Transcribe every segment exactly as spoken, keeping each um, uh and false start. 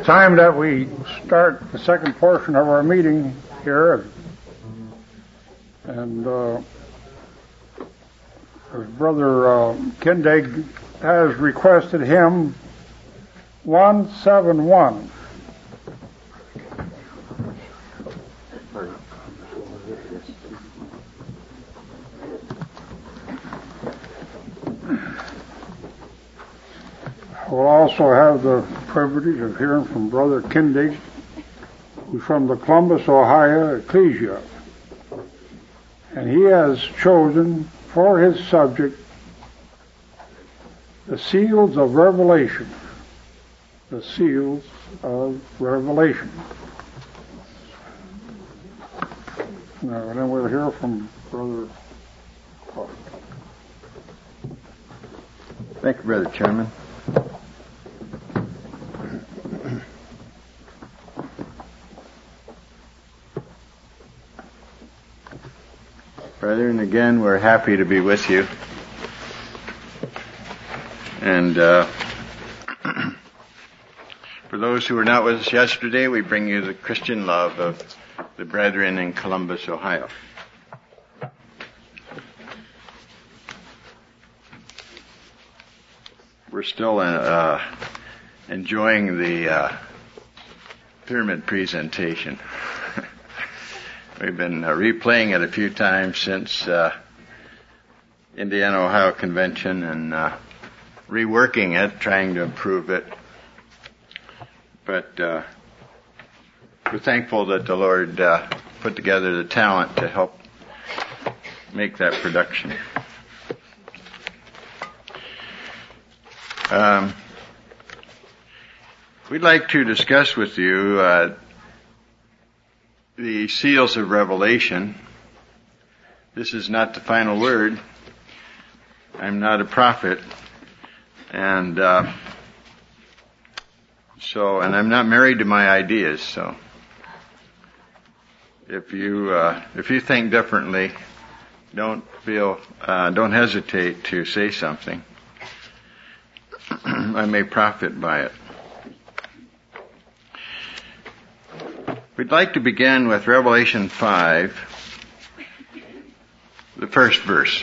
time that we start the second portion of our meeting here, and uh, Brother uh, Kindig has requested hymn one seven one. We'll also have the privilege of hearing from Brother Kindig, who's from the Columbus, Ohio Ecclesia. And he has chosen for his subject the seals of Revelation. The seals of Revelation. Now, and then we'll hear from Brother Clark. Thank you, Brother Chairman. Brethren, again, we're happy to be with you. And uh, for those who were not with us yesterday, we bring you the Christian love of the brethren in Columbus, Ohio. We're still uh, enjoying the uh, pyramid presentation. We've been uh, replaying it a few times since uh, Indiana, Ohio Convention, and uh, reworking it, trying to improve it. But uh, we're thankful that the Lord uh, put together the talent to help make that production. Um, we'd like to discuss with you uh, the seals of Revelation. This is not the final word. I'm not a prophet, and uh, so, and I'm not married to my ideas. So, if you uh, if you think differently, don't feel uh, don't hesitate to say something. I may profit by it. We'd like to begin with Revelation five, the first verse.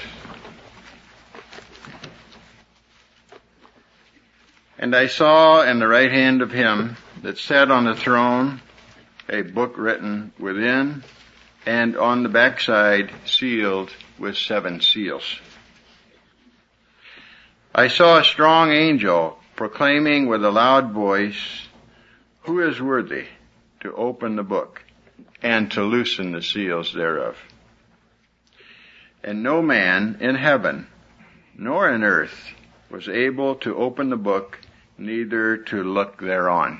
And I saw in the right hand of him that sat on the throne a book written within and on the backside sealed with seven seals. I saw a strong angel proclaiming with a loud voice, "Who is worthy to open the book and to loosen the seals thereof?" And no man in heaven nor in earth was able to open the book, neither to look thereon.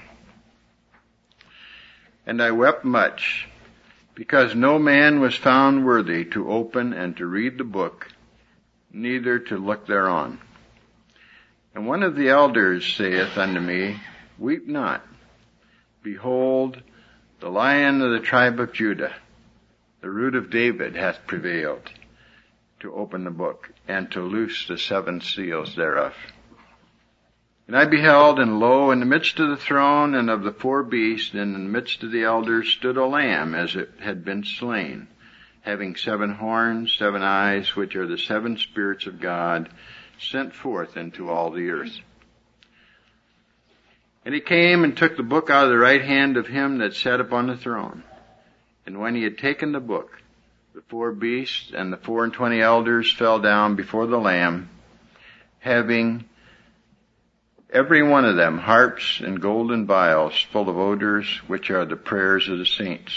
And I wept much, because no man was found worthy to open and to read the book, neither to look thereon. And one of the elders saith unto me, "Weep not. Behold, the Lion of the tribe of Judah, the root of David, hath prevailed to open the book and to loose the seven seals thereof." And I beheld, and lo, in the midst of the throne and of the four beasts, and in the midst of the elders, stood a lamb as it had been slain, having seven horns, seven eyes, which are the seven spirits of God, sent forth into all the earth. And he came and took the book out of the right hand of him that sat upon the throne. And when he had taken the book, the four beasts and the four and twenty elders fell down before the Lamb, having every one of them harps and golden vials full of odors, which are the prayers of the saints.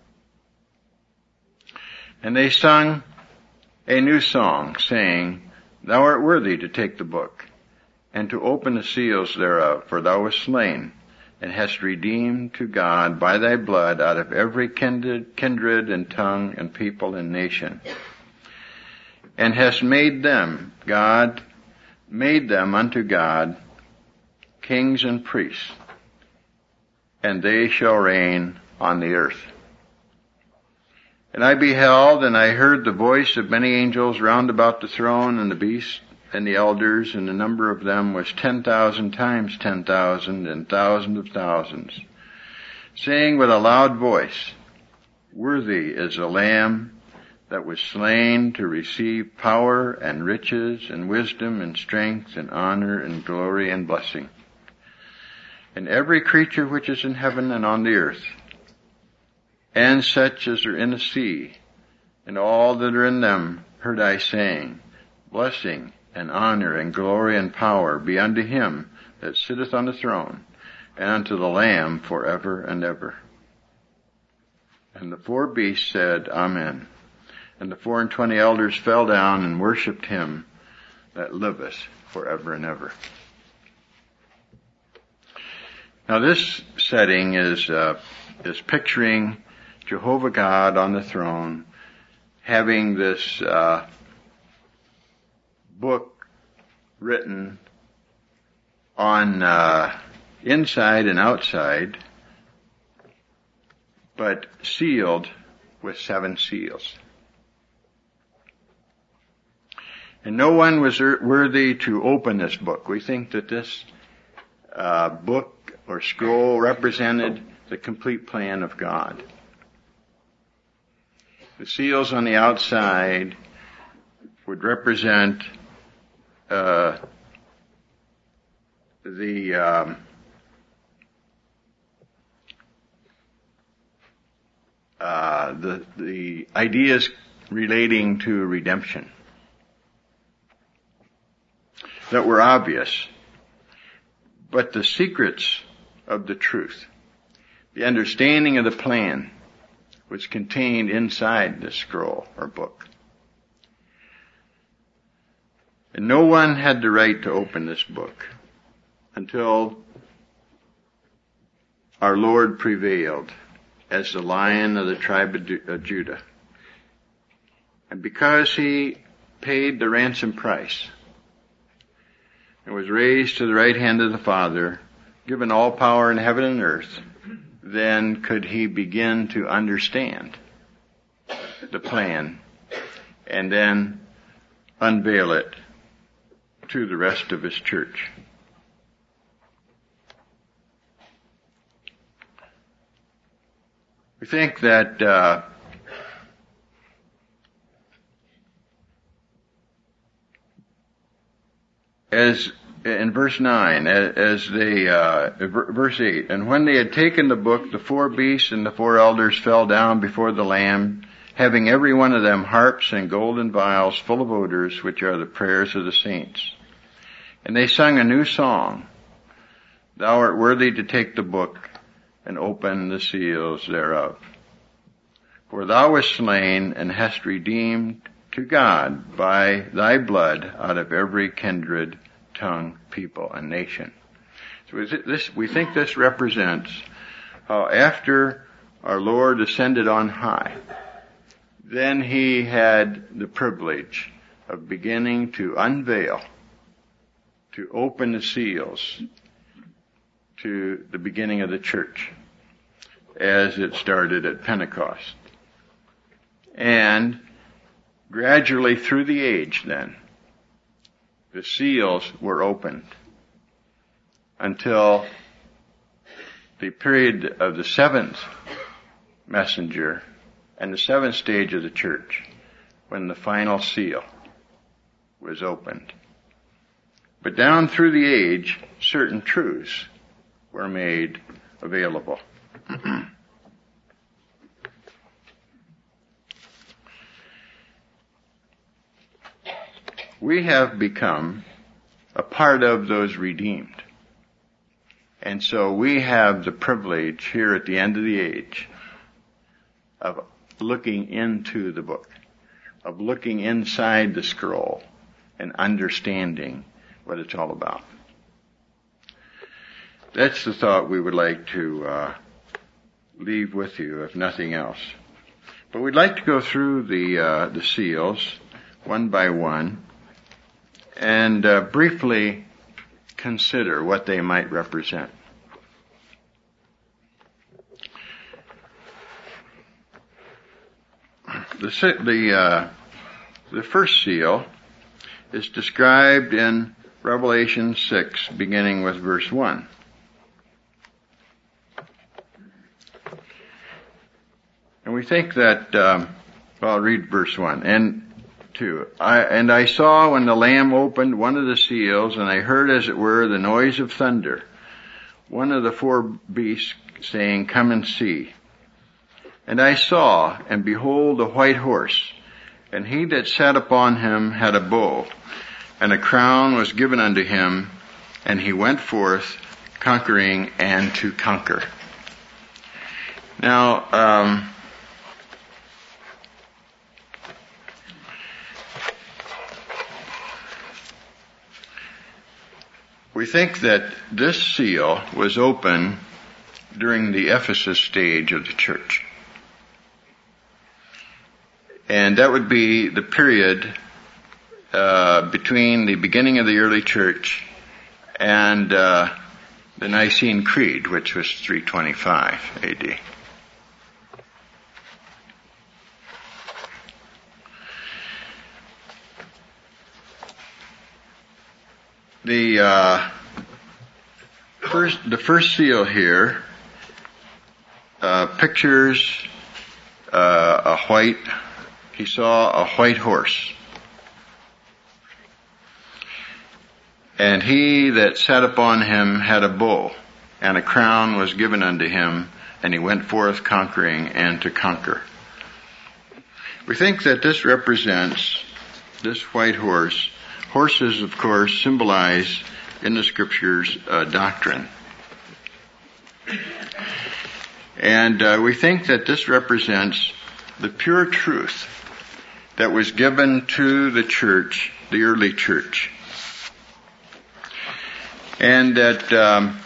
And they sung a new song, saying, "Thou art worthy to take the book, and to open the seals thereof, for thou wast slain, and hast redeemed to God by thy blood out of every kindred, kindred and tongue and people and nation, and hast made them, God, made them unto God, kings and priests, and they shall reign on the earth." And I beheld, and I heard the voice of many angels round about the throne and the beast, and the elders, and the number of them was ten thousand times ten thousand, and thousands of thousands, saying with a loud voice, "Worthy is the Lamb that was slain to receive power and riches and wisdom and strength and honor and glory and blessing." And every creature which is in heaven and on the earth, and such as are in the sea, and all that are in them, heard I saying, "Blessing and honor and glory and power be unto him that sitteth on the throne, and unto the Lamb forever and ever." And the four beasts said, "Amen." And the four and twenty elders fell down and worshipped him that liveth forever and ever. Now this setting is uh, is picturing Jehovah God on the throne, having this uh, book written on uh, inside and outside, but sealed with seven seals. And no one was worthy to open this book. We think that this uh, book or scroll represented the complete plan of God. The seals on the outside would represent uh, the um, uh, the the ideas relating to redemption that were obvious, but the secrets of the truth, the understanding of the plan, was contained inside the scroll or book. And no one had the right to open this book until our Lord prevailed as the Lion of the tribe of Judah. And because he paid the ransom price and was raised to the right hand of the Father, given all power in heaven and earth, then could he begin to understand the plan and then unveil it to the rest of his church. We think that uh, as in verse nine, as they, uh, verse eight, and when they had taken the book, the four beasts and the four elders fell down before the Lamb, having every one of them harps and golden vials full of odors, which are the prayers of the saints. And they sung a new song, "Thou art worthy to take the book and open the seals thereof. For thou wast slain and hast redeemed to God by thy blood out of every kindred, tongue, people, and nation." So this, we think this represents how after our Lord ascended on high, then he had the privilege of beginning to unveil, to open the seals to the beginning of the church as it started at Pentecost. And gradually through the age then, the seals were opened until the period of the seventh messenger and the seventh stage of the church, when the final seal was opened. But down through the age, certain truths were made available. We have become a part of those redeemed. And so we have the privilege here at the end of the age of looking into the book, of looking inside the scroll and understanding what it's all about. That's the thought we would like to uh, leave with you, if nothing else. But we'd like to go through the uh, the seals one by one and uh, briefly consider what they might represent. The the uh, the first seal is described in Revelation six, beginning with verse one. And we think that, um, well, I'll read verse one and two. I, and I saw when the Lamb opened one of the seals, and I heard as it were the noise of thunder, one of the four beasts saying, "Come and see." And I saw, and behold, a white horse, and he that sat upon him had a bow, and a crown was given unto him, and he went forth conquering and to conquer. Now, um, we think that this seal was open during the Ephesus stage of the church. And that would be the period uh, between the beginning of the early church and uh, the Nicene Creed, which was three twenty-five A D. The uh, first, the first seal here uh, pictures uh, a white. He saw a white horse, and he that sat upon him had a bow, and a crown was given unto him, and he went forth conquering and to conquer. We think that this represents this white horse. Horses, of course, symbolize in the scriptures uh, doctrine. And uh, we think that this represents the pure truth that was given to the church, the early church. And that um,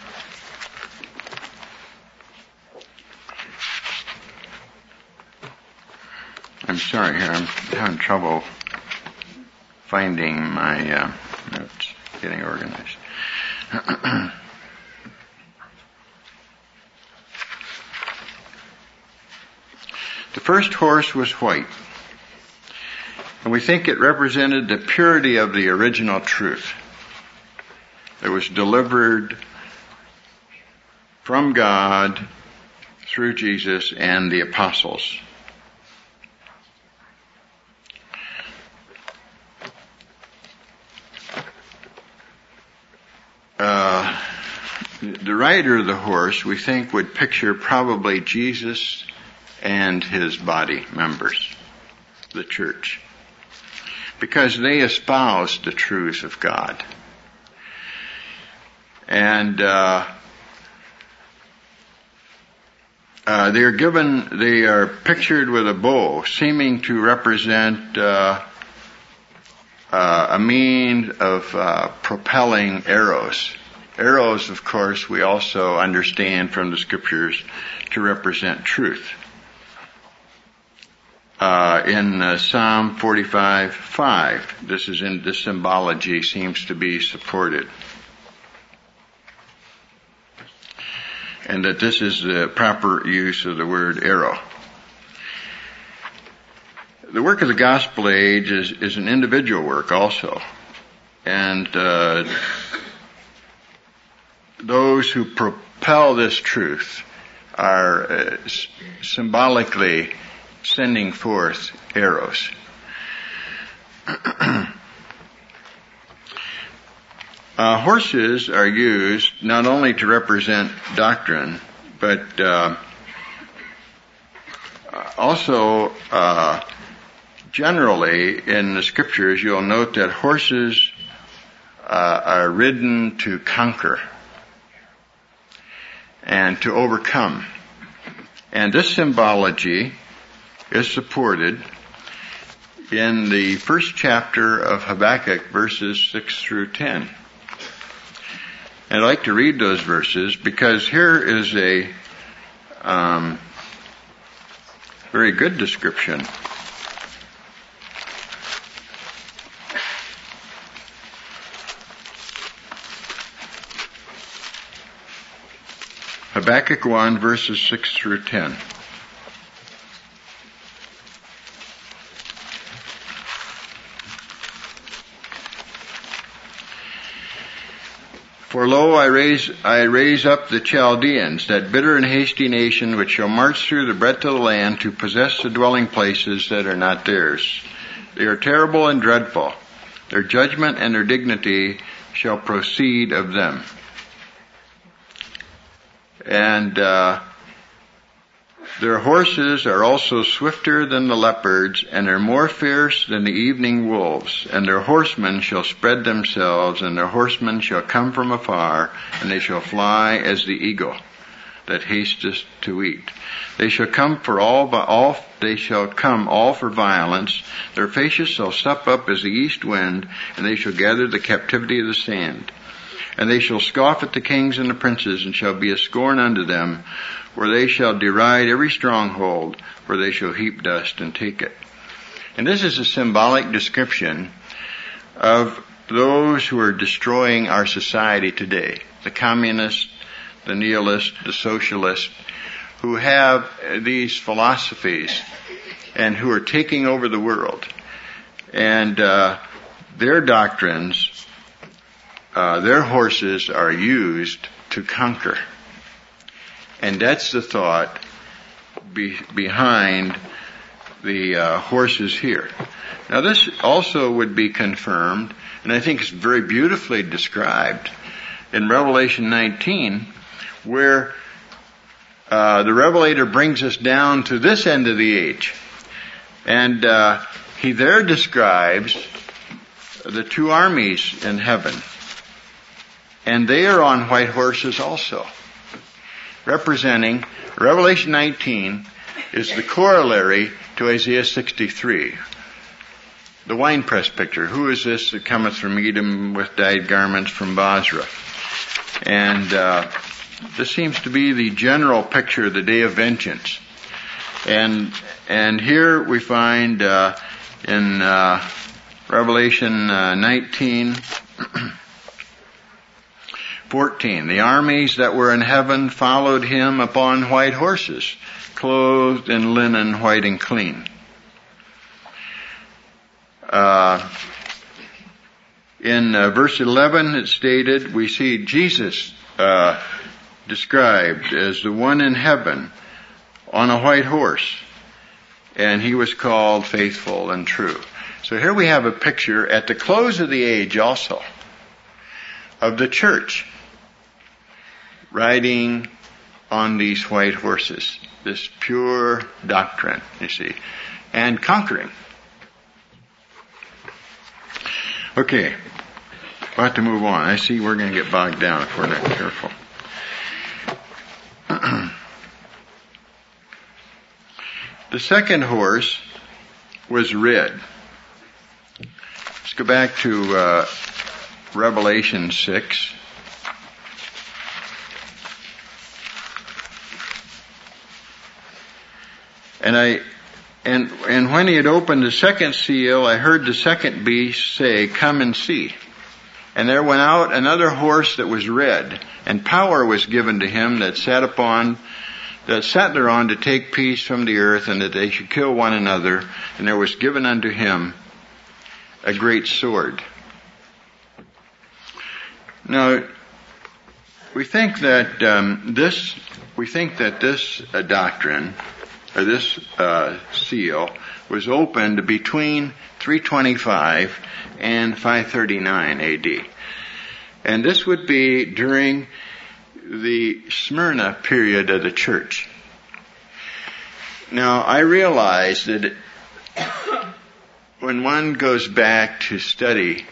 I'm sorry here, I'm having trouble finding my uh, notes, getting organized. The first horse was white, and we think it represented the purity of the original truth that was delivered from God through Jesus and the apostles. Uh, the rider of the horse, we think, would picture probably Jesus and his body members, the church, because they espoused the truth of God. And uh, uh, they are given, they are pictured with a bow, seeming to represent uh, uh, a means of uh, propelling arrows. Arrows, of course, we also understand from the scriptures to represent truth. Uh, in uh, Psalm forty-five five, this is in this symbology seems to be supported. And that this is the proper use of the word arrow. The work of the gospel age is, is an individual work also. And uh, those who propel this truth are uh, s- symbolically sending forth arrows. Uh, horses are used not only to represent doctrine, but uh, also uh, generally in the scriptures you'll note that horses uh, are ridden to conquer and to overcome. And this symbology is supported in the first chapter of Habakkuk, verses six through ten. I'd like to read those verses because here is a um, very good description. Habakkuk one, verses six through ten. For lo, I raise, I raise up the Chaldeans, that bitter and hasty nation, which shall march through the breadth of the land to possess the dwelling places that are not theirs. They are terrible and dreadful. Their judgment and their dignity shall proceed of them. And, uh, their horses are also swifter than the leopards, and are more fierce than the evening wolves. And their horsemen shall spread themselves, and their horsemen shall come from afar, and they shall fly as the eagle that hasteth to eat. They shall come for all, all they shall come all for violence. Their faces shall sup up as the east wind, and they shall gather the captivity of the sand. And they shall scoff at the kings and the princes, and shall be a scorn unto them, where they shall deride every stronghold, where they shall heap dust and take it. And this is a symbolic description of those who are destroying our society today. The communists, the nihilists, the socialists, who have these philosophies and who are taking over the world. And uh, their doctrines, uh, their horses are used to conquer. And that's the thought be, behind the uh, horses here. Now this also would be confirmed, and I think it's very beautifully described in Revelation nineteen, where uh, the Revelator brings us down to this end of the age. And uh, he there describes the two armies in heaven. And they are on white horses also. Representing, Revelation nineteen is the corollary to Isaiah sixty-three. The winepress picture. Who is this that cometh from Edom with dyed garments from Basra? And uh, this seems to be the general picture of the day of vengeance. And and here we find uh, in uh, Revelation uh, nineteen, fourteen, the armies that were in heaven followed him upon white horses, clothed in linen white and clean. Uh, in uh, verse eleven it stated, we see Jesus uh, described as the one in heaven on a white horse, and he was called faithful and true. So here we have a picture at the close of the age also of the church riding on these white horses, this pure doctrine, you see, and conquering. Okay, about to move on. I see we're going to get bogged down if we're not careful. The second horse was red. Let's go back to uh, Revelation six. And I, and, and when he had opened the second seal, I heard the second beast say, "Come and see." And there went out another horse that was red, and power was given to him that sat upon, that sat thereon to take peace from the earth, and that they should kill one another. And there was given unto him a great sword. Now, we think that um, this, we think that this uh, doctrine, or this uh, seal, was opened between three twenty-five and five thirty-nine A D. And this would be during the Smyrna period of the church. Now, I realize that it, when one goes back to study,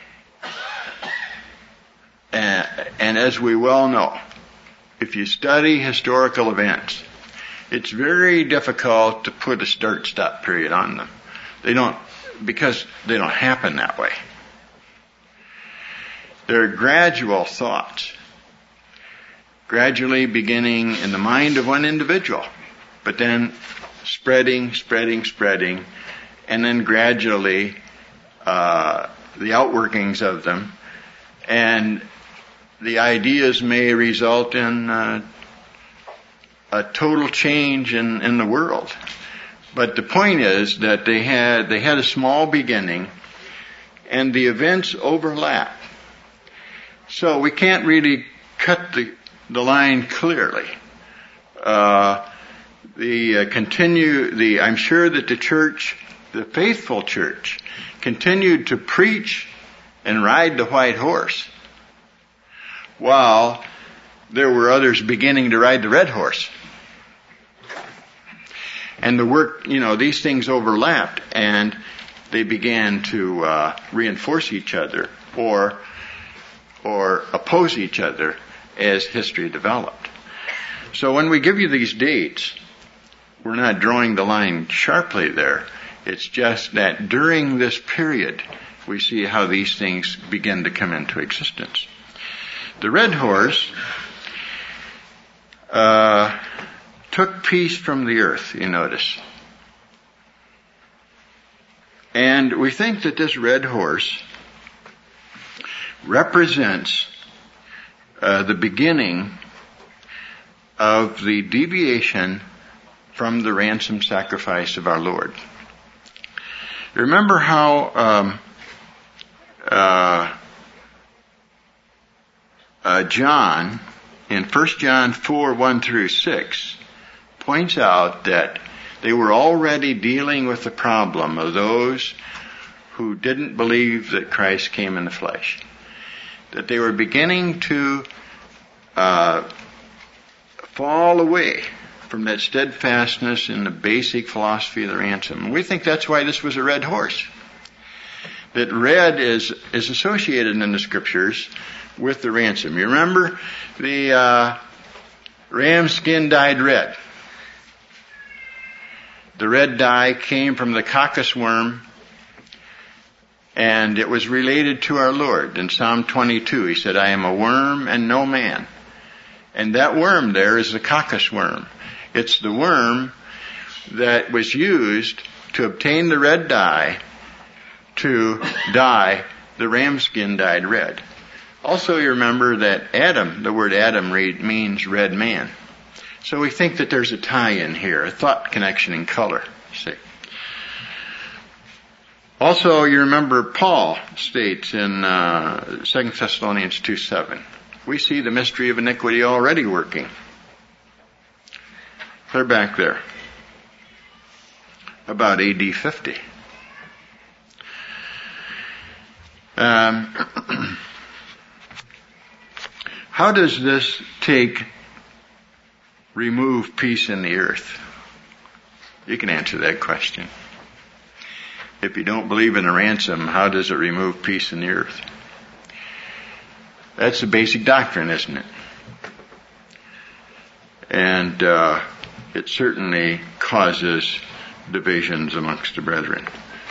and, and as we well know, if you study historical events, it's very difficult to put a start-stop period on them. They don't, because they don't happen that way. They're gradual thoughts, gradually beginning in the mind of one individual, but then spreading, spreading, spreading, and then gradually uh, the outworkings of them, and the ideas may result in uh, a total change in, in the world. But the point is that they had they had a small beginning, and the events overlap. So we can't really cut the, the line clearly. Uh, the uh, continue, the, I'm sure that the church, the faithful church, continued to preach and ride the white horse, while there were others beginning to ride the red horse. And the work, you know, these things overlapped, and they began to uh, reinforce each other or or oppose each other as history developed. So when we give you these dates, we're not drawing the line sharply there. It's just that during this period, we see how these things begin to come into existence. The red horse uh, took peace from the earth, you notice. And we think that this red horse represents uh, the beginning of the deviation from the ransom sacrifice of our Lord. Remember how um, uh, uh, John, in First John four, one through six, points out that they were already dealing with the problem of those who didn't believe that Christ came in the flesh. That they were beginning to uh, fall away from that steadfastness in the basic philosophy of the ransom. And we think that's why this was a red horse. That red is is associated in the scriptures with the ransom. You remember the uh, ram skin dyed red. The red dye came from the coccus worm, and it was related to our Lord. In Psalm twenty-two, he said, I am a worm and no man. And that worm there is the coccus worm. It's the worm that was used to obtain the red dye to dye the ram skin dyed red. Also, you remember that Adam, the word Adam read, means red man. So we think that there's a tie-in here, a thought connection in color. See. Also, you remember Paul states in uh, Second Thessalonians two seven, we see the mystery of iniquity already working. They're back there, about A D fifty. Um, how does this take, remove peace in the earth? You can answer that question. If you don't believe in a ransom, how does it remove peace in the earth? That's the basic doctrine, isn't it? And uh, it certainly causes divisions amongst the brethren.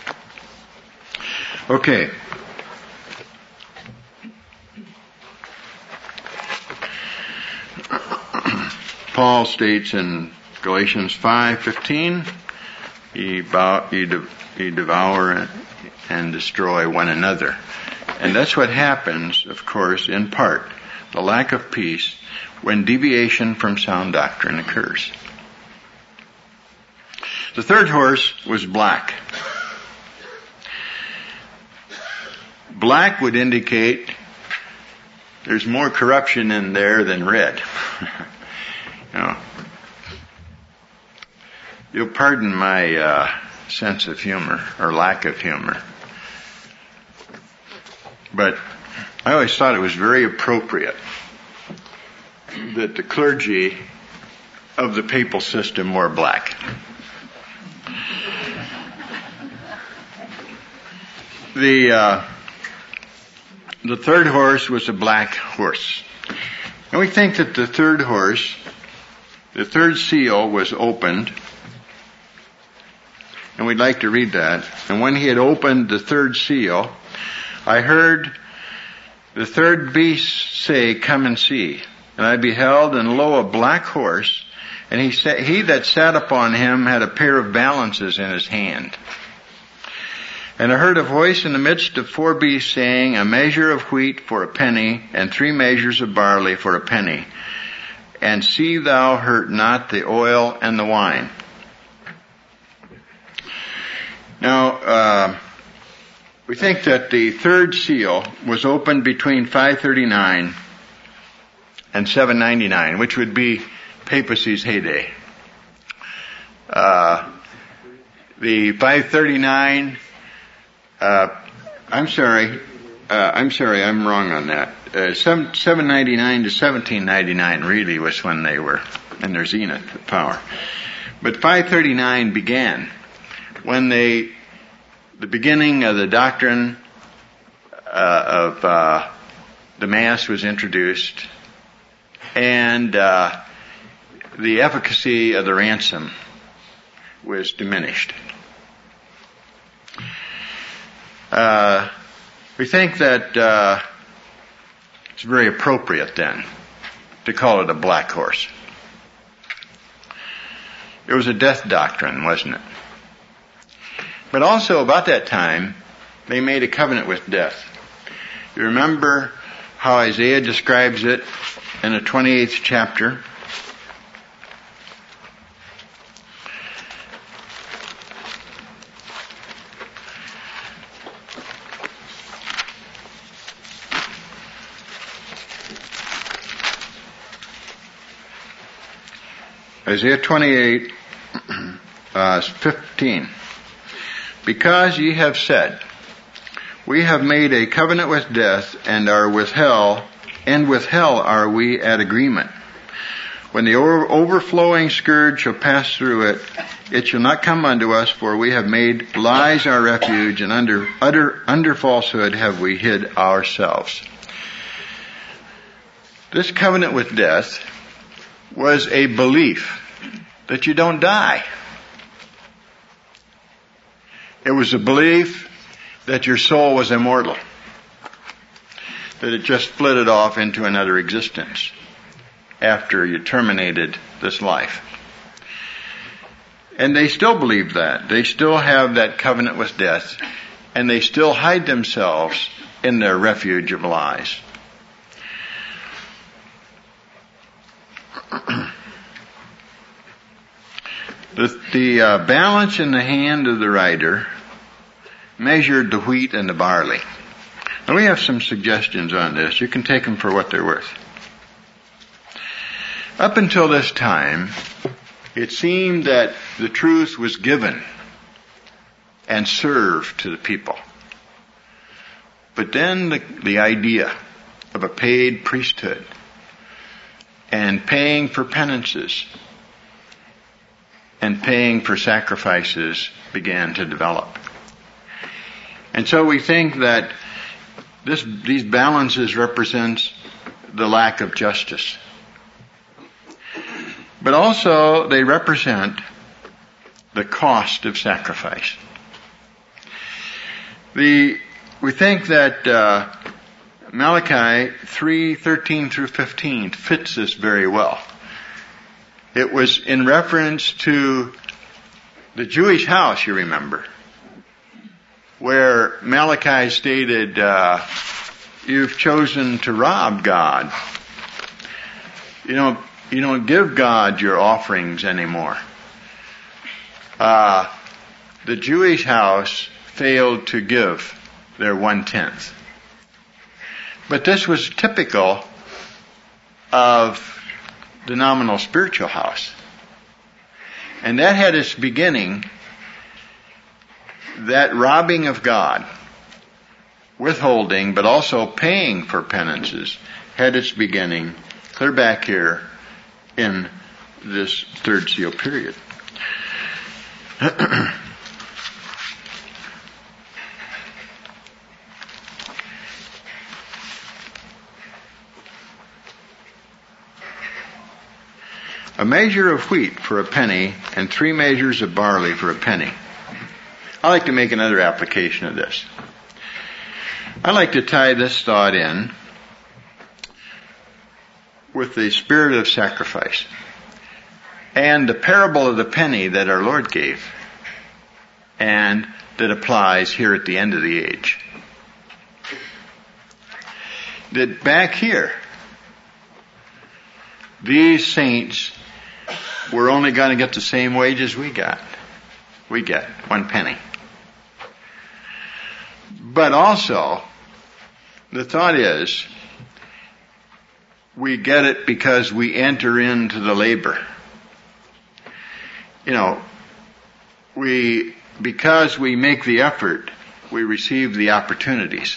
Okay. Paul states in Galatians five fifteen, ye, bow, ye, de, ye devour and destroy one another. And that's what happens, of course, in part, the lack of peace, when deviation from sound doctrine occurs. The third horse was black. Black would indicate there's more corruption in there than red. You know, you'll pardon my uh, sense of humor, or lack of humor. But I always thought it was very appropriate that the clergy of the papal system wore black. The uh, the third horse was a black horse. And we think that the third horse, the third seal was opened. And we'd like to read that. And when he had opened the third seal, I heard the third beast say, come and see. And I beheld, and lo, a black horse, and he sa- he that sat upon him had a pair of balances in his hand. And I heard a voice in the midst of four beasts saying, a measure of wheat for a penny, and three measures of barley for a penny. And see thou hurt not the oil and the wine. Now, uh, we think that the third seal was opened between five thirty-nine and seven ninety-nine, which would be papacy's heyday. Uh, the five thirty-nine, uh, I'm sorry, uh, I'm sorry, I'm wrong on that. Uh, seven ninety-nine to seventeen ninety-nine really was when they were in their zenith of power. But five thirty-nine began when they, the beginning of the doctrine uh, of uh, the Mass was introduced, and uh, the efficacy of the ransom was diminished. Uh, we think that uh, it's very appropriate then to call it a black horse. It was a death doctrine, wasn't it? But also about that time, they made a covenant with death. You remember how Isaiah describes it in the twenty-eighth chapter? Isaiah twenty-eight, uh, fifteen. Because ye have said, we have made a covenant with death, and are with hell, and with hell are we at agreement. When the over- overflowing scourge shall pass through it, it shall not come unto us, for we have made lies our refuge, and under utter, under falsehood have we hid ourselves. This covenant with death was a belief that you don't die. It was a belief that your soul was immortal, that it just flitted off into another existence after you terminated this life. And they still believe that. They still have that covenant with death, and they still hide themselves in their refuge of lies. The, the uh, balance in the hand of the writer measured the wheat and the barley. Now we have some suggestions on this. You can take them for what they're worth. Up until this time, it seemed that the truth was given and served to the people. But then the, the idea of a paid priesthood and paying for penances and paying for sacrifices began to develop. And so we think that this, these balances represents the lack of justice. But also they represent the cost of sacrifice. The, we think that uh, Malachi three thirteen through fifteen fits this very well. It was in reference to the Jewish house, you remember, where Malachi stated, uh, you've chosen to rob God. You don't, you don't give God your offerings anymore. Uh, the Jewish house failed to give their one-tenth. But this was typical of the nominal spiritual house. And that had its beginning, that robbing of God, withholding, but also paying for penances, had its beginning clear back here in this third seal period. A measure of wheat for a penny and three measures of barley for a penny. I like to make another application of this. I like to tie this thought in with the spirit of sacrifice and the parable of the penny that our Lord gave and that applies here at the end of the age. That back here, these saints were only going to get the same wages we got. We get one penny. But also, the thought is, we get it because we enter into the labor. You know, we, because we make the effort, we receive the opportunities.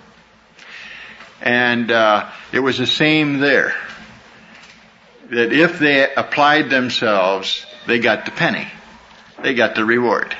And uh, it was the same there. That if they applied themselves, they got the penny. They got the reward.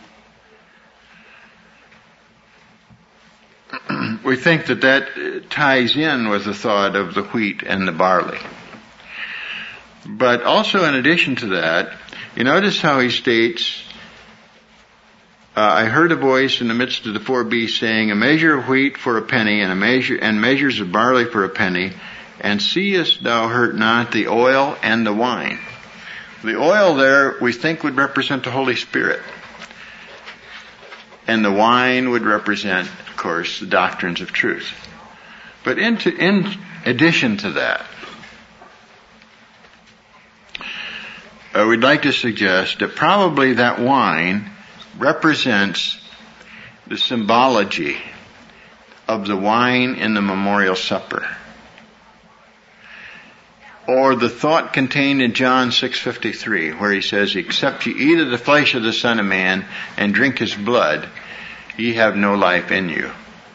We think that that ties in with the thought of the wheat and the barley. But also in addition to that, you notice how he states, uh, I heard a voice in the midst of the four beasts saying, a measure of wheat for a penny, and a measure and measures of barley for a penny, and seest thou hurt not the oil and the wine. The oil there we think would represent the Holy Spirit. And the wine would represent, of course, the doctrines of truth. But into, in addition to that, uh, we'd like to suggest that probably that wine represents the symbology of the wine in the memorial supper. Or the thought contained in John six fifty-three, where he says, except ye eat of the flesh of the Son of Man and drink his blood, ye have no life in you.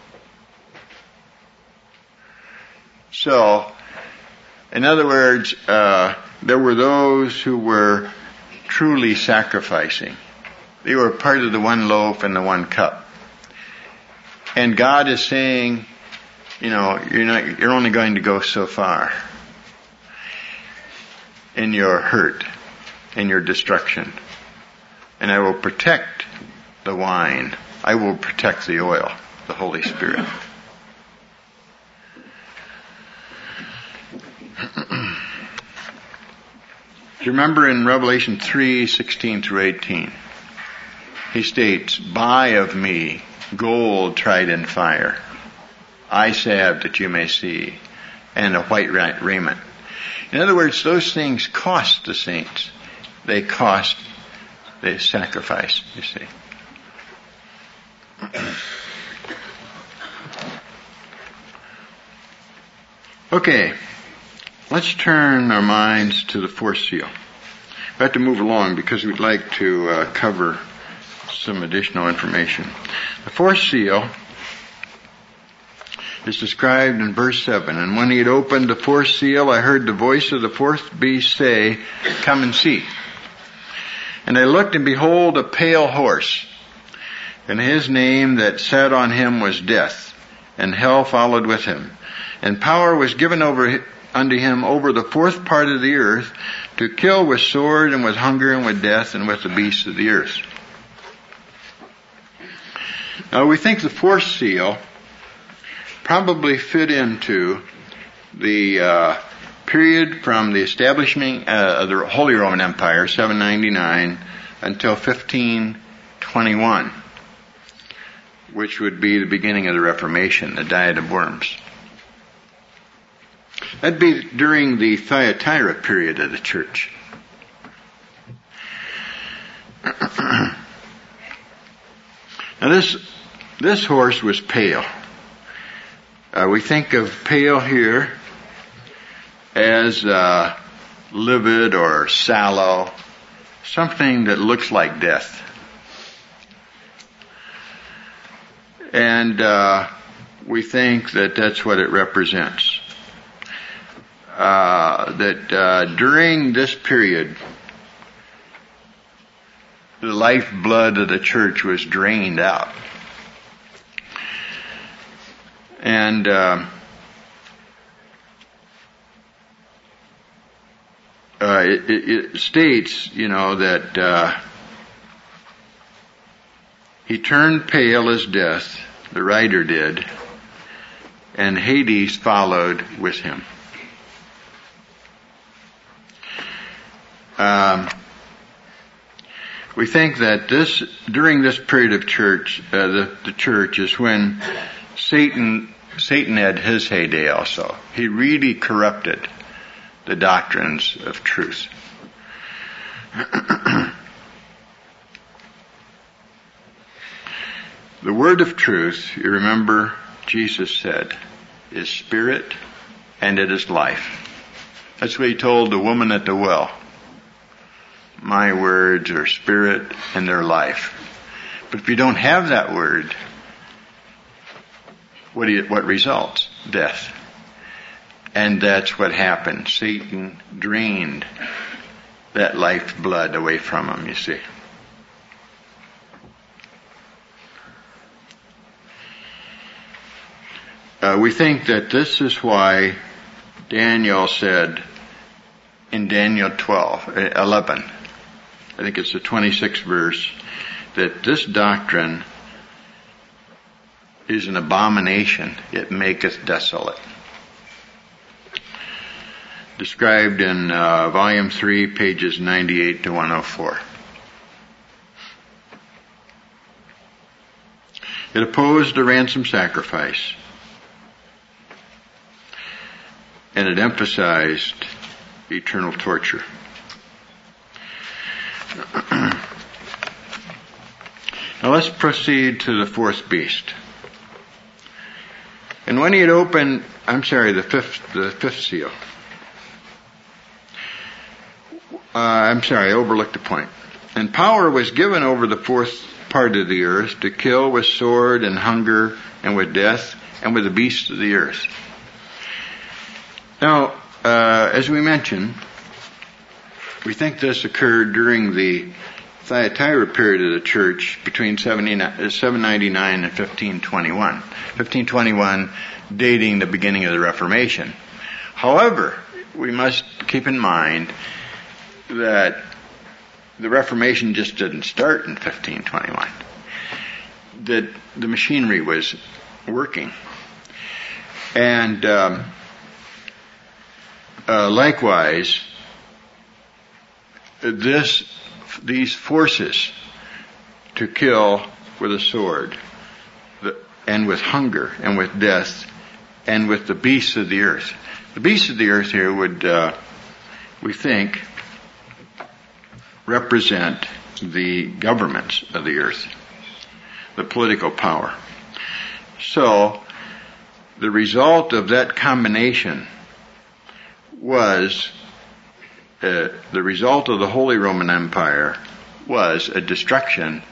So, in other words, uh, there were those who were truly sacrificing. They were part of the one loaf and the one cup. And God is saying, you know, you're not, you're only going to go so far in your hurt, in your destruction. And I will protect the wine. I will protect the oil, the Holy Spirit. Do you remember in Revelation three sixteen through eighteen? He states, buy of me gold tried in fire, eye salve that you may see, and a white raiment. In other words, those things cost the saints. They cost, they sacrifice, you see. Okay, let's turn our minds to the fourth seal. We have to move along because we'd like to uh, cover some additional information. The fourth seal is described in verse seven. And when he had opened the fourth seal, I heard the voice of the fourth beast say, come and see. And I looked, and behold, a pale horse. And his name that sat on him was Death, and hell followed with him. And power was given over unto him over the fourth part of the earth, to kill with sword, and with hunger, and with death, and with the beasts of the earth. Now we think the fourth seal probably fit into the uh, period from the establishment uh, of the Holy Roman Empire, seven ninety-nine, until fifteen twenty-one, which would be the beginning of the Reformation, the Diet of Worms. That'd be during the Thyatira period of the church. Now this this horse was pale. Uh, we think of pale here as uh, livid or sallow, something that looks like death. And uh, we think that that's what it represents. Uh, that uh, during this period, the lifeblood of the church was drained out. And uh, uh, it, it states, you know, that uh, he turned pale as death, the rider did, and Hades followed with him. Um, we think that this, during this period of church, uh, the, the church is when Satan, Satan had his heyday also. He really corrupted the doctrines of truth. The word of truth, you remember Jesus said, is spirit and it is life. That's what he told the woman at the well. My words are spirit and they're life. But if you don't have that word, what do you, what results? Death. And that's what happened. Satan drained that lifeblood away from him, you see. Uh, we think that this is why Daniel said in Daniel twelve, eleven, I think it's the twenty-sixth verse, that this doctrine is an abomination, it maketh desolate. Described in uh, volume three, pages ninety-eight to one oh four. It opposed the ransom sacrifice. And it emphasized eternal torture. Now let's proceed to the fourth beast. And when he had opened, I'm sorry, the fifth, the fifth seal. Uh, I'm sorry, I overlooked a point. And power was given over the fourth part of the earth to kill with sword and hunger and with death and with the beasts of the earth. Now, uh, as we mentioned, we think this occurred during the Thyatira period of the church between seven ninety-nine and fifteen twenty-one. fifteen twenty-one dating the beginning of the Reformation. However, we must keep in mind that the Reformation just didn't start in fifteen twenty-one. That the machinery was working. And um, uh, likewise, this these forces to kill with a sword, the, and with hunger, and with death, and with the beasts of the earth. The beasts of the earth here would, uh, we think, represent the governments of the earth, the political power. So, the result of that combination was Uh, the result of the Holy Roman Empire was a destruction,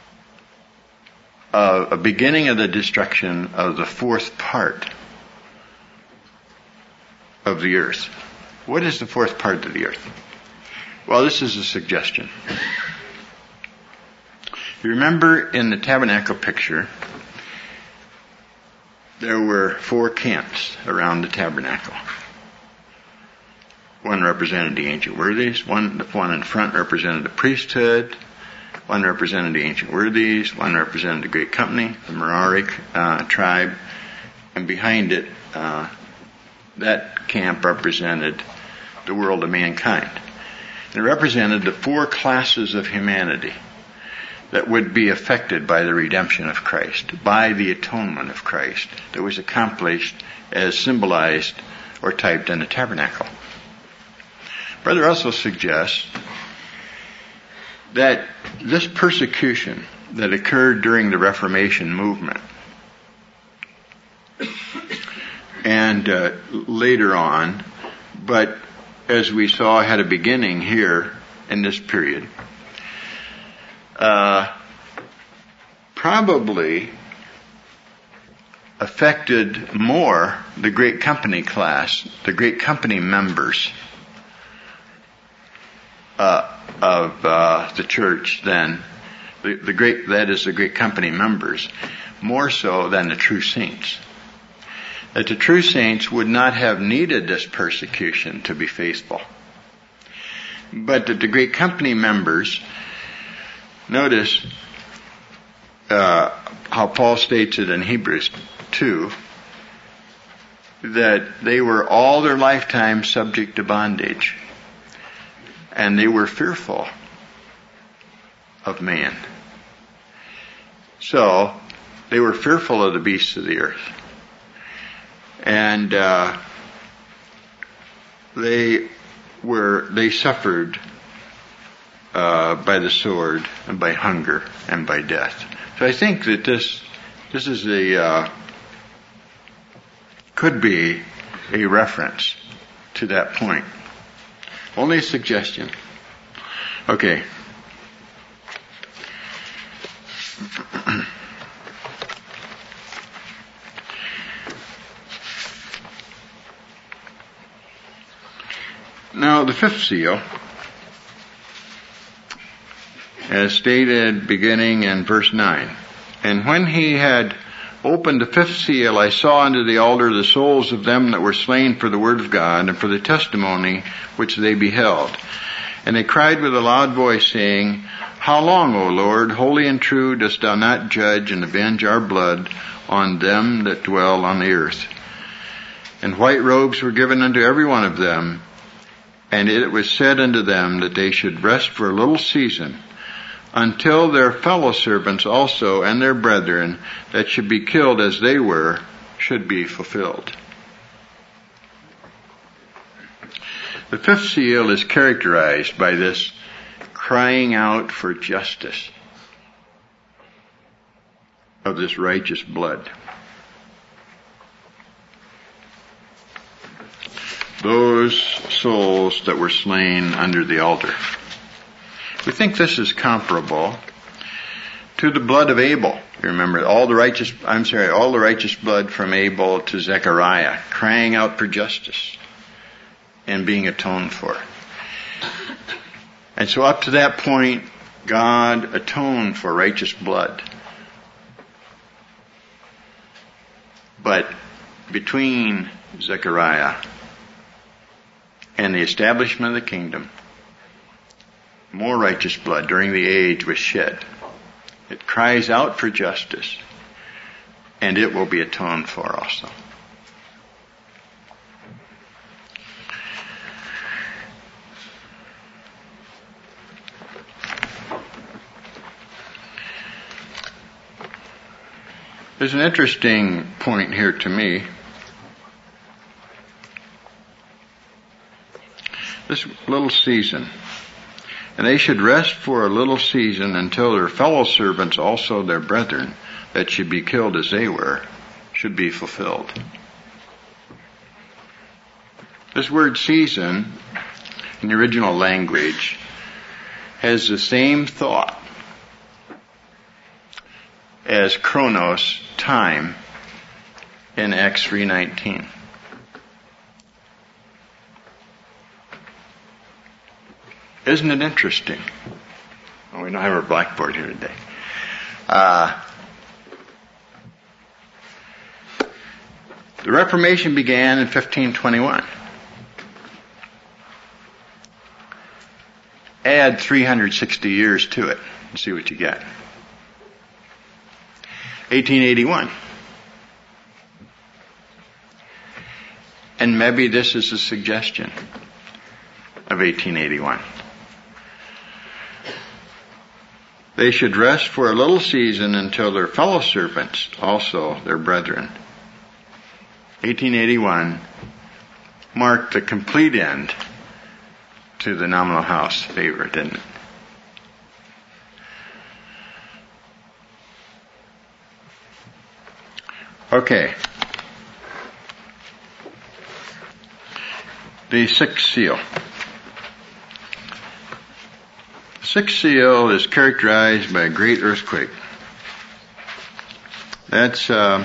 uh, a beginning of the destruction of the fourth part of the earth. What is the fourth part of the earth? Well, this is a suggestion. You remember in the tabernacle picture, there were four camps around the tabernacle. One represented the ancient worthies, one, the one in front represented the priesthood, one represented the ancient worthies, one represented the great company, the Merari uh, tribe, and behind it, uh, that camp represented the world of mankind. It represented the four classes of humanity that would be affected by the redemption of Christ, by the atonement of Christ that was accomplished as symbolized or typed in the tabernacle. Brother Russell suggests that this persecution that occurred during the Reformation movement and uh, later on, but as we saw had a beginning here in this period, uh, probably affected more the great company class, the great company members Uh, of uh, the church than the, the great, that is the great company members, more so than the true saints. That the true saints would not have needed this persecution to be faithful. But that the great company members, notice uh, how Paul states it in Hebrews two, that they were all their lifetime subject to bondage. And they were fearful of man. So, they were fearful of the beasts of the earth. And uh, they were, they suffered uh, by the sword and by hunger and by death. So I think that this this is a uh, could be a reference to that point. Only a suggestion. Okay. Now, the fifth seal, as stated beginning in verse nine, and when he had opened the fifth seal, I saw under the altar the souls of them that were slain for the word of God and for the testimony which they beheld. And they cried with a loud voice, saying, How long, O Lord, holy and true, dost thou not judge and avenge our blood on them that dwell on the earth? And white robes were given unto every one of them, and it was said unto them that they should rest for a little season, until their fellow servants also and their brethren that should be killed as they were should be fulfilled. The fifth seal is characterized by this crying out for justice of this righteous blood. Those souls that were slain under the altar. We think this is comparable to the blood of Abel. You remember all the righteous, I'm sorry, all the righteous blood from Abel to Zechariah, crying out for justice and being atoned for. And so up to that point, God atoned for righteous blood. But between Zechariah and the establishment of the kingdom, more righteous blood during the age was shed. It cries out for justice, and it will be atoned for also. There's an interesting point here to me. This little season. And they should rest for a little season until their fellow servants, also their brethren, that should be killed as they were, should be fulfilled. This word season, in the original language, has the same thought as chronos, time, in Acts three nineteen. Isn't it interesting? Well, we don't have our blackboard here today. Uh, the Reformation began in fifteen twenty-one. Add three hundred sixty years to it and see what you get. eighteen eighty-one. And maybe this is a suggestion of eighteen eighty-one. They should rest for a little season until their fellow servants, also their brethren. eighteen eighty-one marked the complete end to the nominal house favor, didn't it? Okay. The sixth seal. The sixth seal is characterized by a great earthquake. That's uh,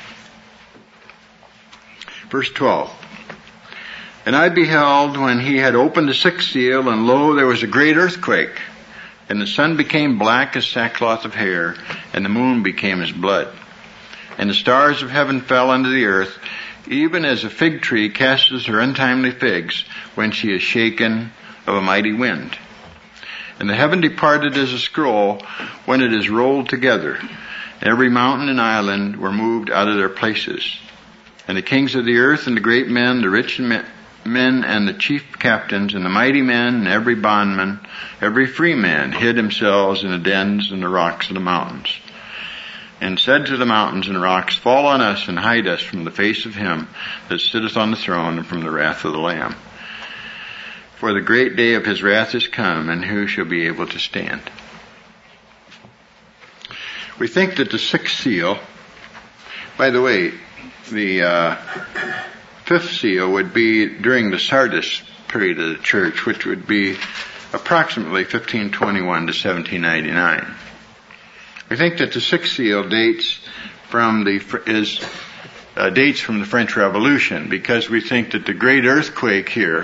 verse twelve. And I beheld when he had opened the sixth seal, and lo, there was a great earthquake, and the sun became black as sackcloth of hair, and the moon became as blood. And the stars of heaven fell unto the earth, even as a fig tree casts her untimely figs when she is shaken of a mighty wind. And the heaven departed as a scroll when it is rolled together. Every mountain and island were moved out of their places. And the kings of the earth and the great men, the rich men and the chief captains and the mighty men and every bondman, every free man hid themselves in the dens and the rocks of the mountains. And said to the mountains and rocks, Fall on us and hide us from the face of him that sitteth on the throne and from the wrath of the Lamb. For the great day of his wrath is come, and who shall be able to stand? We think that the sixth seal, by the way, the uh, fifth seal would be during the Sardis period of the church, which would be approximately fifteen twenty-one to seventeen ninety-nine. We think that the sixth seal dates from the is uh, dates from the French Revolution, because we think that the great earthquake here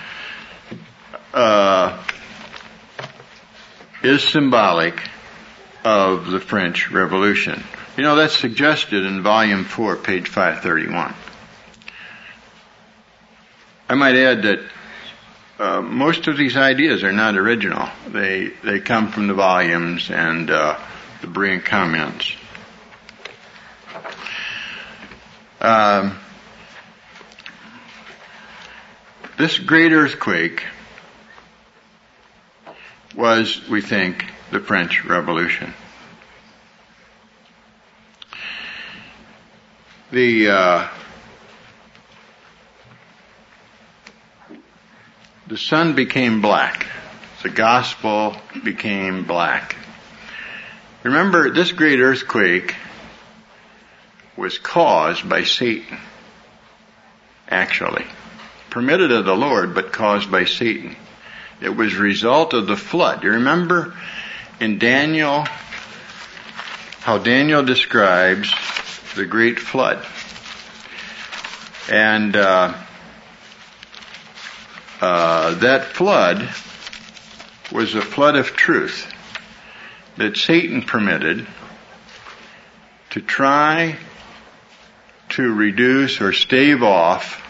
uh, is symbolic of the French Revolution. You know, that's suggested in volume four, page five thirty-one. I might add that uh, most of these ideas are not original. They they come from the volumes and uh, the Berean comments. Um, this great earthquake was, we think, the French Revolution. The uh, the sun became black. The gospel became black. Remember, this great earthquake was caused by Satan, actually. Permitted of the Lord, but caused by Satan. It was a result of the flood. You remember in Daniel, how Daniel describes the great flood. And uh, uh, that flood was a flood of truth that Satan permitted to try to reduce or stave off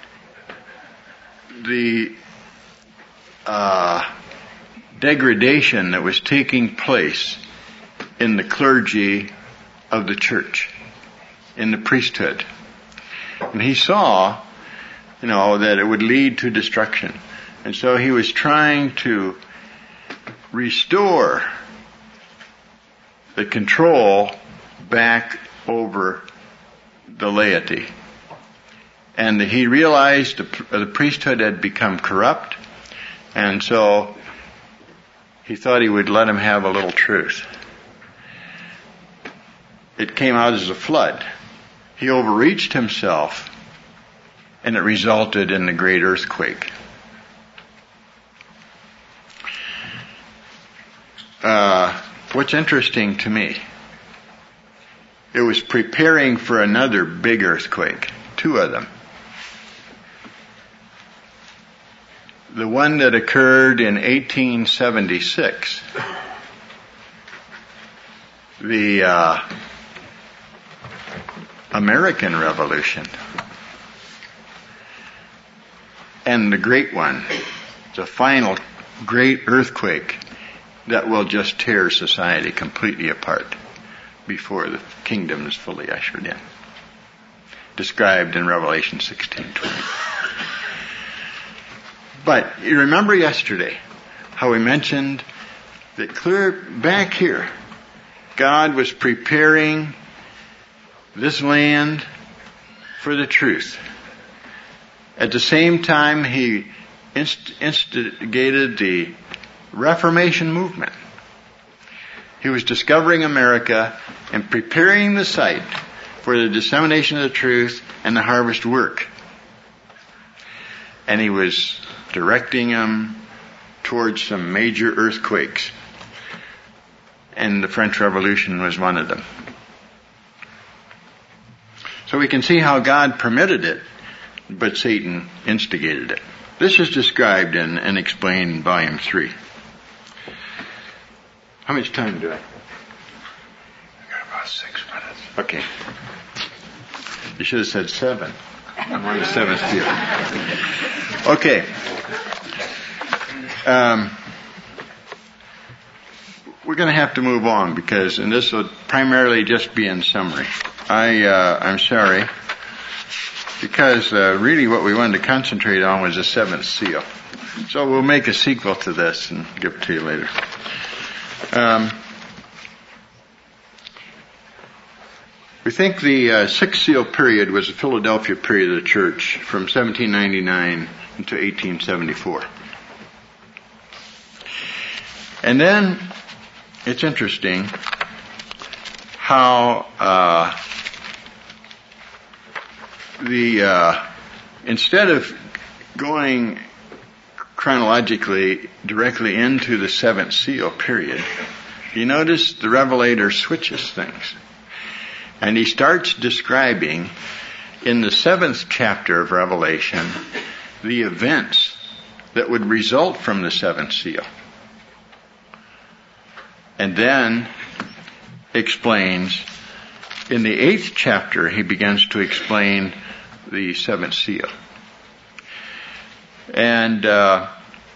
the uh, degradation that was taking place in the clergy of the church, in the priesthood. And he saw, you know, that it would lead to destruction. And so he was trying to restore the control back over the laity. And he realized the, the priesthood had become corrupt, and so he thought he would let him have a little truth. It came out as a flood. He overreached himself, and it resulted in the great earthquake. Uh, what's interesting to me, it was preparing for another big earthquake, two of them. The one that occurred in eighteen seventy-six, the uh, American Revolution, and the great one, the final great earthquake that will just tear society completely apart before the kingdom is fully ushered in, described in Revelation sixteen twenty. But you remember yesterday how we mentioned that clear back here, God was preparing this land for the truth. At the same time, he inst- instigated the Reformation movement. He was discovering America and preparing the site for the dissemination of the truth and the harvest work. And he was directing them towards some major earthquakes. And the French Revolution was one of them. So we can see how God permitted it, but Satan instigated it. This is described in and explained in volume three. How much time do I? I got about six minutes. Okay. You should have said seven. I'm on the seventh seal. Okay. Um, we're going to have to move on because, and this will primarily just be in summary. I, uh, I'm sorry, because uh, really what we wanted to concentrate on was the seventh seal. So we'll make a sequel to this and give it to you later. Um, we think the uh, sixth seal period was the Philadelphia period of the church from seventeen ninety-nine to eighteen seventy-four. And then, it's interesting, how uh, the uh, instead of going chronologically directly into the seventh seal period, you notice the Revelator switches things. And he starts describing in the seventh chapter of Revelation the events that would result from the seventh seal. And then explains, in the eighth chapter, he begins to explain the seventh seal. And uh,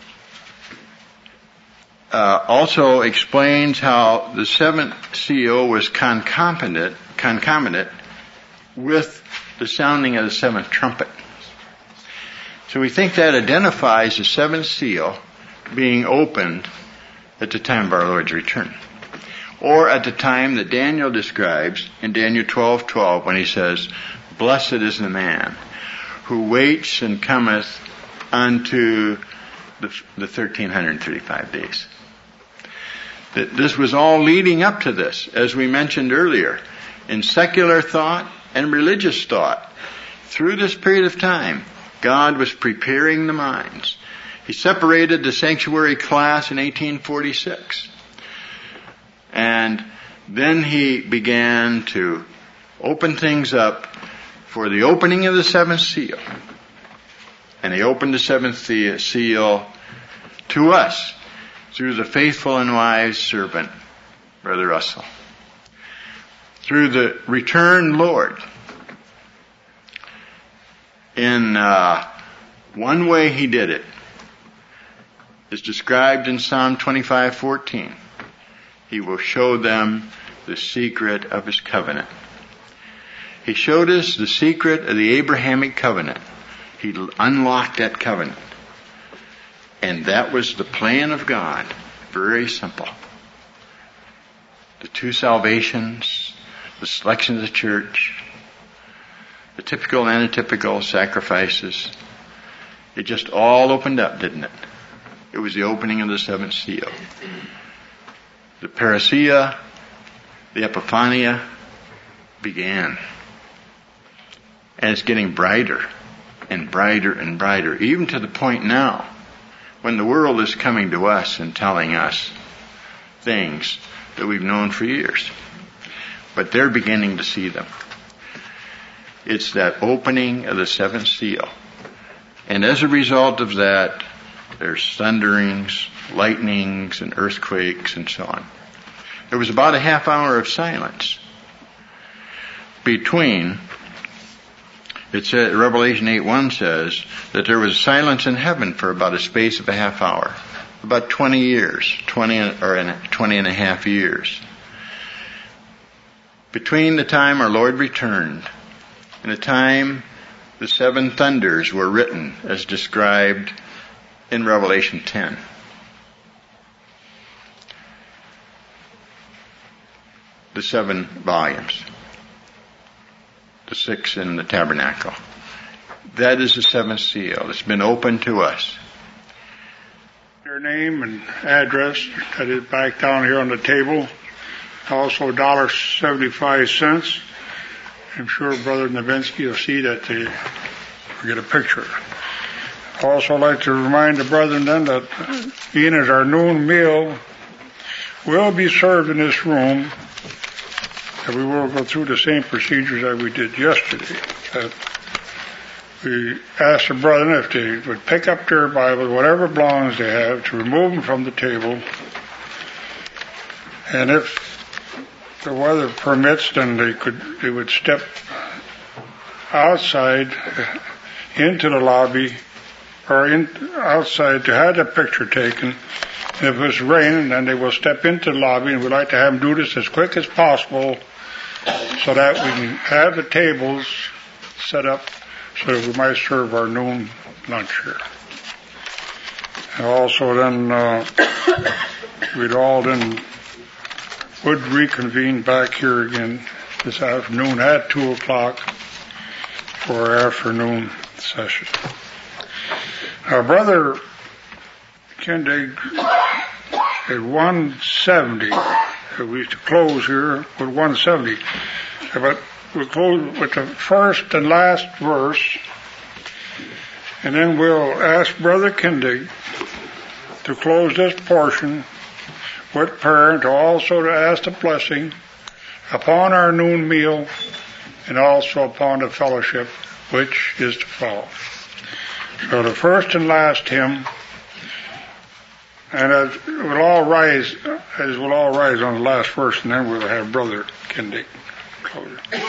uh, also explains how the seventh seal was concomitant, concomitant with the sounding of the seventh trumpet. So we think that identifies the seventh seal being opened at the time of our Lord's return. Or at the time that Daniel describes in Daniel twelve twelve when he says, "Blessed is the man who waits and cometh unto the, the thirteen thirty-five days." That this was all leading up to this, as we mentioned earlier, in secular thought and religious thought. Through this period of time, God was preparing the minds. He separated the sanctuary class in eighteen forty-six. And then he began to open things up for the opening of the seventh seal. And he opened the seventh seal to us through the faithful and wise servant, Brother Russell. Through the returned Lord. In uh, one way he did it is described in Psalm twenty-five fourteen. He will show them the secret of his covenant. He showed us the secret of the Abrahamic covenant. He unlocked that covenant. And that was the plan of God. Very simple. The two salvations, the selection of the church, the typical and atypical sacrifices. It just all opened up, didn't it? It was the opening of the seventh seal. The parousia, the epiphania began. And it's getting brighter and brighter and brighter, even to the point now when the world is coming to us and telling us things that we've known for years. But they're beginning to see them. It's that opening of the seventh seal. And as a result of that, there's thunderings, lightnings, and earthquakes, and so on. There was about a half hour of silence between, it says, Revelation eight one says that there was silence in heaven for about a space of a half hour. About twenty years, twenty or twenty and a half years. Between the time our Lord returned and the time the seven thunders were written as described in Revelation ten. The seven volumes. The six in the tabernacle. That is the seventh seal. It's been opened to us. Your name and address, that is back down here on the table. Also one dollar and seventy-five cents. I'm sure Brother Novinsky will see that they get a picture. I'd also like to remind the brethren then that being as our noon meal will be served in this room, that we will go through the same procedures that we did yesterday. That we asked the brethren if they would pick up their Bible, whatever belongs they have, to remove them from the table. And if the weather permits, then they could, they would step outside into the lobby or in, outside to have a picture taken. And if it's raining, then they will step into the lobby, and we'd like to have them do this as quick as possible so that we can have the tables set up so that we might serve our noon lunch here. And also then, uh, we'd all then would reconvene back here again this afternoon at two o'clock for our afternoon session. Our brother Kindig at one seventy we used to close here with one seventy. But we'll close with the first and last verse, and then we'll ask Brother Kindig to close this portion with prayer, and to also to ask the blessing upon our noon meal and also upon the fellowship which is to follow. So the first and last hymn, and as we'll all rise, as we'll all rise on the last verse, and then we'll have Brother Kindig close it.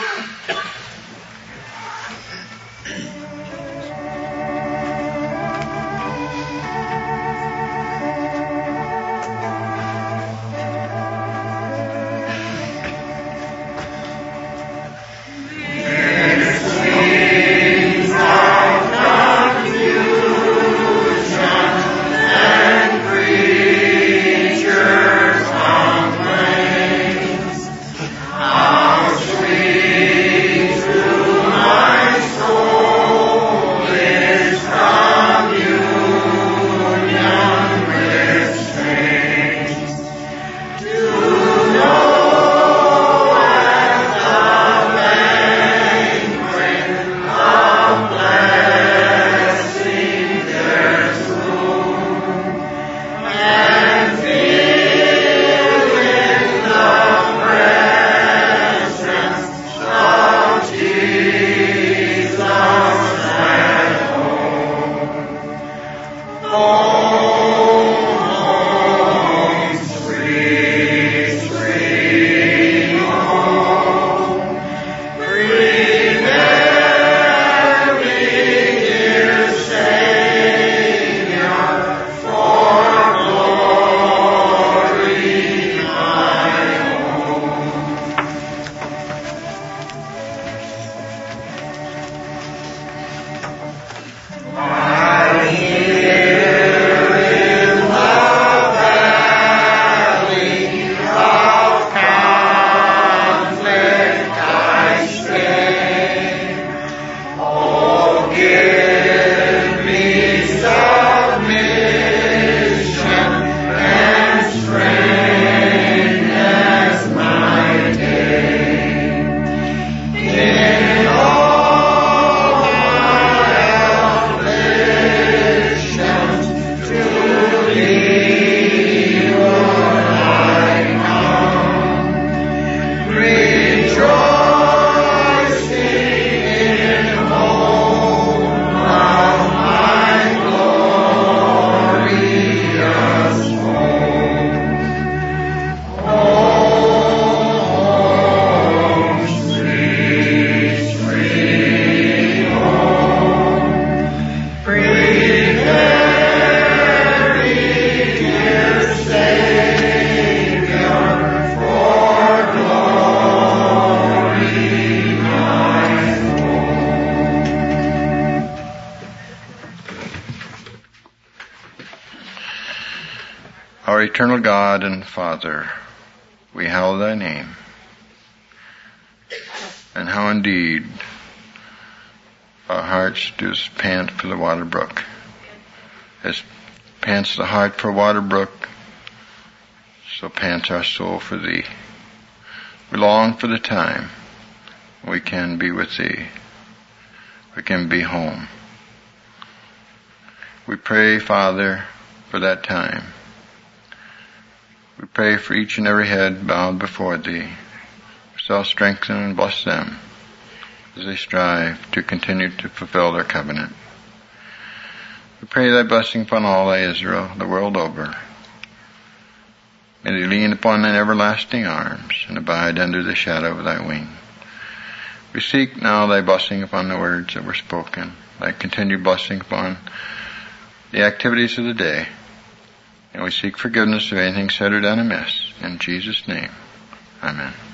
Our eternal God and Father, we hallow thy name. And how indeed our hearts do pant for the water brook. As pants the heart for water brook, so pants our soul for thee. We long for the time we can be with thee. We can be home. We pray, Father, for that time. We pray for each and every head bowed before thee. So strengthen and bless them as they strive to continue to fulfill their covenant. We pray thy blessing upon all thy Israel the world over. May they lean upon thine everlasting arms and abide under the shadow of thy wing. We seek now thy blessing upon the words that were spoken, thy continued blessing upon the activities of the day. And we seek forgiveness of anything said or done amiss. In Jesus' name, amen.